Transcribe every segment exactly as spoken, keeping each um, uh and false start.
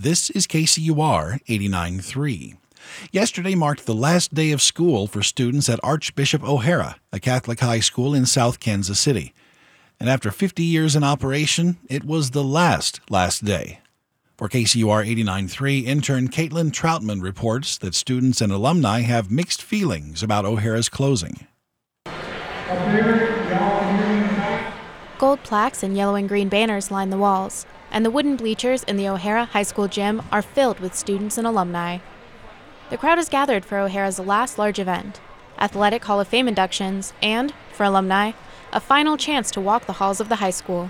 This is K C U R eighty-nine point three. Yesterday marked the last day of school for students at Archbishop O'Hara, a Catholic high school in South Kansas City. And after fifty years in operation, it was the last, last day. For K C U R eighty-nine point three, intern Caitlin Troutman reports that students and alumni have mixed feelings about O'Hara's closing. Gold plaques and yellow and green banners line the walls, and the wooden bleachers in the O'Hara High School gym are filled with students and alumni. The crowd is gathered for O'Hara's last large event, Athletic Hall of Fame inductions, and, for alumni, a final chance to walk the halls of the high school.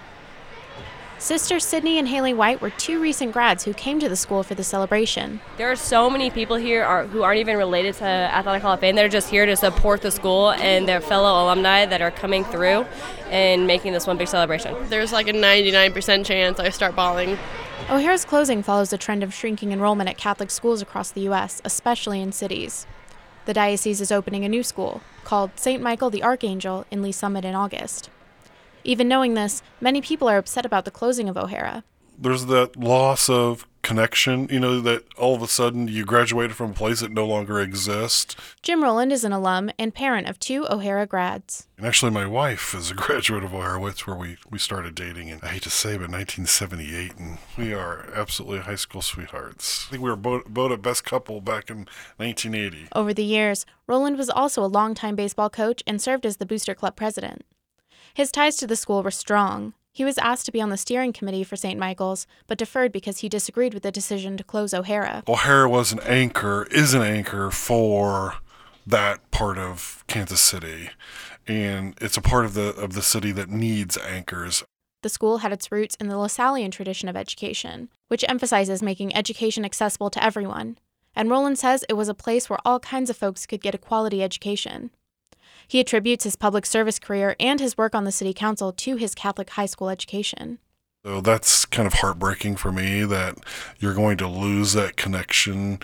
Sisters Sydney and Haley White were two recent grads who came to the school for the celebration. There are so many people here are, who aren't even related to Athletic Hall of Fame. They're just here to support the school and their fellow alumni that are coming through and making this one big celebration. There's like a ninety-nine percent chance I start bawling. O'Hara's closing follows a trend of shrinking enrollment at Catholic schools across the U S, especially in cities. The diocese is opening a new school, called Saint Michael the Archangel, in Lee Summit in August. Even knowing this, many people are upset about the closing of O'Hara. There's that loss of connection, you know, that all of a sudden you graduated from a place that no longer exists. Jim Rowland is an alum and parent of two O'Hara grads. And actually my wife is a graduate of O'Hara. That's where we, we started dating in, I hate to say, but nineteen seventy-eight, and we are absolutely high school sweethearts. I think we were both, both a best couple back in nineteen eighty. Over the years, Rowland was also a longtime baseball coach and served as the Booster Club president. His ties to the school were strong. He was asked to be on the steering committee for Saint Michael's, but deferred because he disagreed with the decision to close O'Hara. O'Hara was an anchor, is an anchor for that part of Kansas City, and it's a part of the of the city that needs anchors. The school had its roots in the Lasallian tradition of education, which emphasizes making education accessible to everyone. And Rowland says it was a place where all kinds of folks could get a quality education. He attributes his public service career and his work on the city council to his Catholic high school education. So that's kind of heartbreaking for me that you're going to lose that connection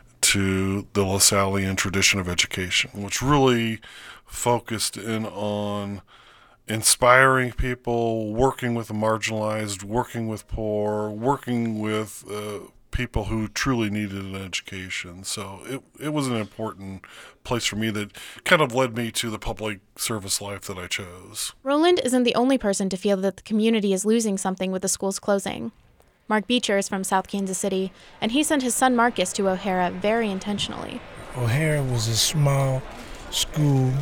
to the Lasallian tradition of education, which really focused in on inspiring people, working with the marginalized, working with poor, working with uh, people who truly needed an education. So it it was an important place for me that kind of led me to the public service life that I chose. Rowland isn't the only person to feel that the community is losing something with the school's closing. Mark Beecher is from South Kansas City, and he sent his son Marcus to O'Hara very intentionally. O'Hara was a small school,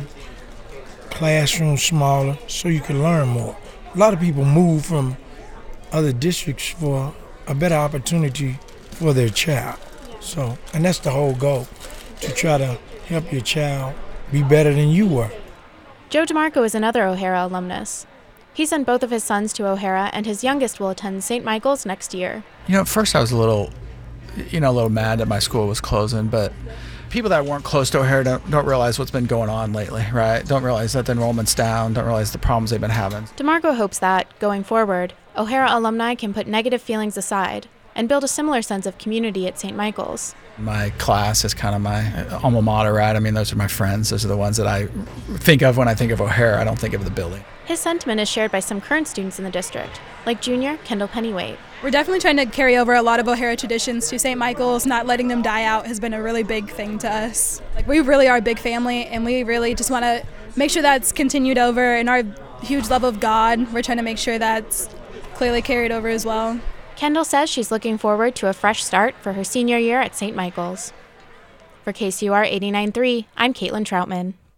classroom smaller, so you could learn more. A lot of people move from other districts for a better opportunity for their child. So, and that's the whole goal, to try to help your child be better than you were. Joe DeMarco is another O'Hara alumnus. He sent both of his sons to O'Hara, and his youngest will attend Saint Michael's next year. You know, at first I was a little, you know, a little mad that my school was closing, but people that weren't close to O'Hara don't, don't realize what's been going on lately, right? Don't realize that the enrollment's down, don't realize the problems they've been having. DeMarco hopes that, going forward, O'Hara alumni can put negative feelings aside and build a similar sense of community at Saint Michael's. My class is kind of my alma mater, right? I mean, those are my friends. Those are the ones that I think of when I think of O'Hara. I don't think of the building. His sentiment is shared by some current students in the district, like junior Kendall Pennyweight. We're definitely trying to carry over a lot of O'Hara traditions to Saint Michael's. Not letting them die out has been a really big thing to us. Like, we really are a big family, and we really just want to make sure that's continued over. And our huge love of God, we're trying to make sure that's clearly carried over as well. Kendall says she's looking forward to a fresh start for her senior year at Saint Michael's. For K C U R eighty-nine point three, I'm Caitlin Troutman.